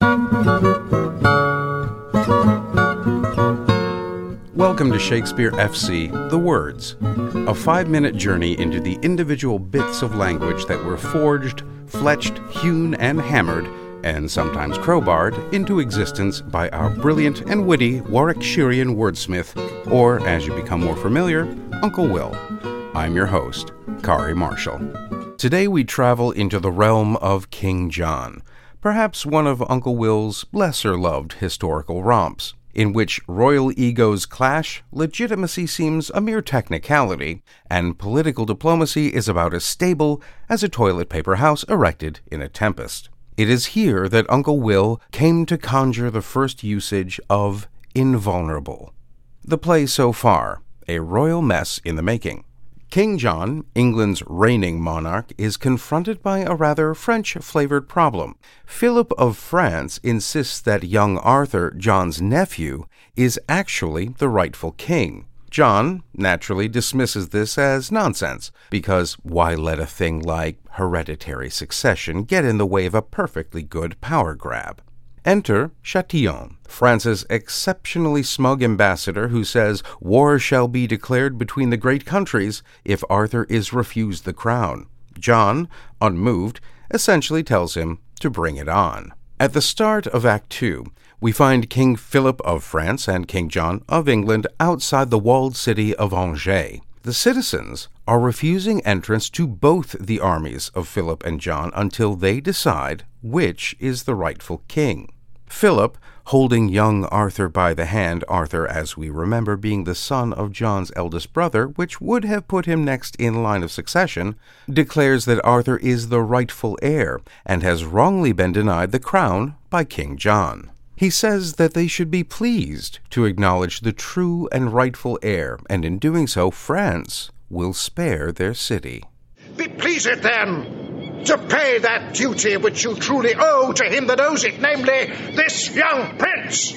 Welcome to Shakespeare FC, The Words, a 5-minute journey into the individual bits of language that were forged, fletched, hewn, and hammered, and sometimes crowbarred, into existence by our brilliant and witty Warwickshirean wordsmith, or, as you become more familiar, Uncle Will. I'm your host, Kari Marshall. Today we travel into the realm of King John, perhaps one of Uncle Will's lesser-loved historical romps, in which royal egos clash, legitimacy seems a mere technicality, and political diplomacy is about as stable as a toilet paper house erected in a tempest. It is here that Uncle Will came to conjure the first usage of invulnerable. The play so far, a royal mess in the making. King John, England's reigning monarch, is confronted by a rather French-flavored problem. Philip of France insists that young Arthur, John's nephew, is actually the rightful king. John naturally dismisses this as nonsense, because why let a thing like hereditary succession get in the way of a perfectly good power grab? Enter Chatillon, France's exceptionally smug ambassador who says war shall be declared between the great countries if Arthur is refused the crown. John, unmoved, essentially tells him to bring it on. At the start of Act 2, we find King Philip of France and King John of England outside the walled city of Angers. The citizens are refusing entrance to both the armies of Philip and John until they decide which is the rightful king. Philip, holding young Arthur by the hand, Arthur, as we remember, being the son of John's eldest brother, which would have put him next in line of succession, declares that Arthur is the rightful heir and has wrongly been denied the crown by King John. He says that they should be pleased to acknowledge the true and rightful heir, and in doing so, France will spare their city. Be pleased, then, to pay that duty which you truly owe to him that owes it, namely, this young prince.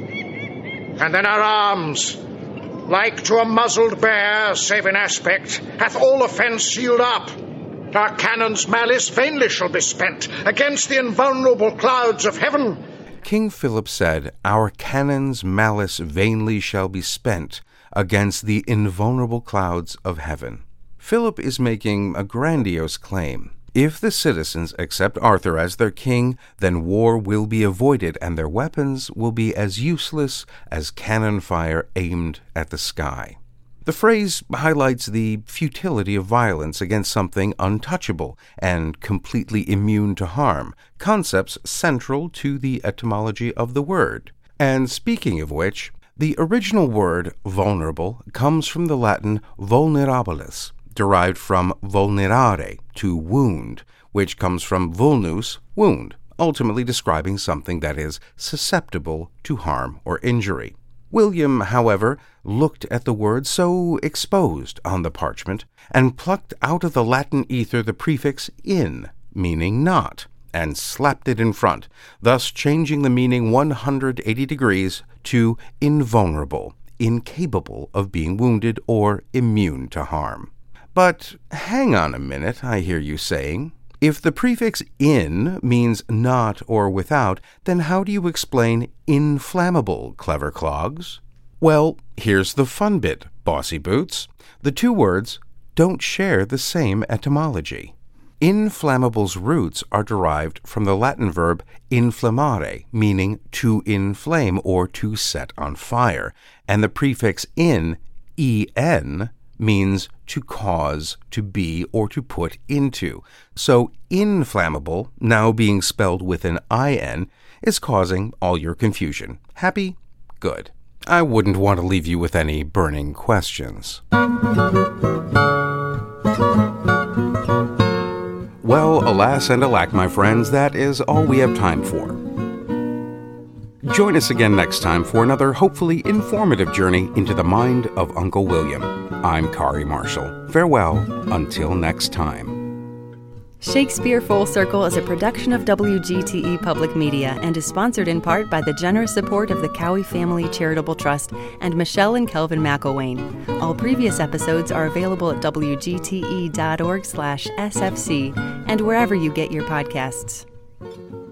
And then our arms, like to a muzzled bear, save in aspect, hath all offence sealed up. Our cannon's malice vainly shall be spent against the invulnerable clouds of heaven. King Philip said, "Our cannon's malice vainly shall be spent against the invulnerable clouds of heaven." Philip is making a grandiose claim. If the citizens accept Arthur as their king, then war will be avoided and their weapons will be as useless as cannon fire aimed at the sky. The phrase highlights the futility of violence against something untouchable and completely immune to harm, concepts central to the etymology of the word. And speaking of which, the original word vulnerable comes from the Latin vulnerabilis, derived from vulnerare, to wound, which comes from vulnus, wound, ultimately describing something that is susceptible to harm or injury. William, however, looked at the word so exposed on the parchment and plucked out of the Latin ether the prefix in, meaning not, and slapped it in front, thus changing the meaning 180 degrees to invulnerable, incapable of being wounded or immune to harm. But hang on a minute, I hear you saying. If the prefix in means not or without, then how do you explain inflammable, clever clogs? Well, here's the fun bit, bossy boots. The two words don't share the same etymology. Inflammable's roots are derived from the Latin verb inflammare, meaning to inflame or to set on fire, and the prefix in, en, means to cause, to be, or to put into. So inflammable, now being spelled with an in, is causing all your confusion. Happy? Good. I wouldn't want to leave you with any burning questions. Well, alas and alack, my friends, that is all we have time for. Join us again next time for another hopefully informative journey into the mind of Uncle William. I'm Kari Marshall. Farewell until next time. Shakespeare Full Circle is a production of WGTE Public Media and is sponsored in part by the generous support of the Cowie Family Charitable Trust and Michelle and Kelvin McElwain. All previous episodes are available at wgte.org/sfc and wherever you get your podcasts.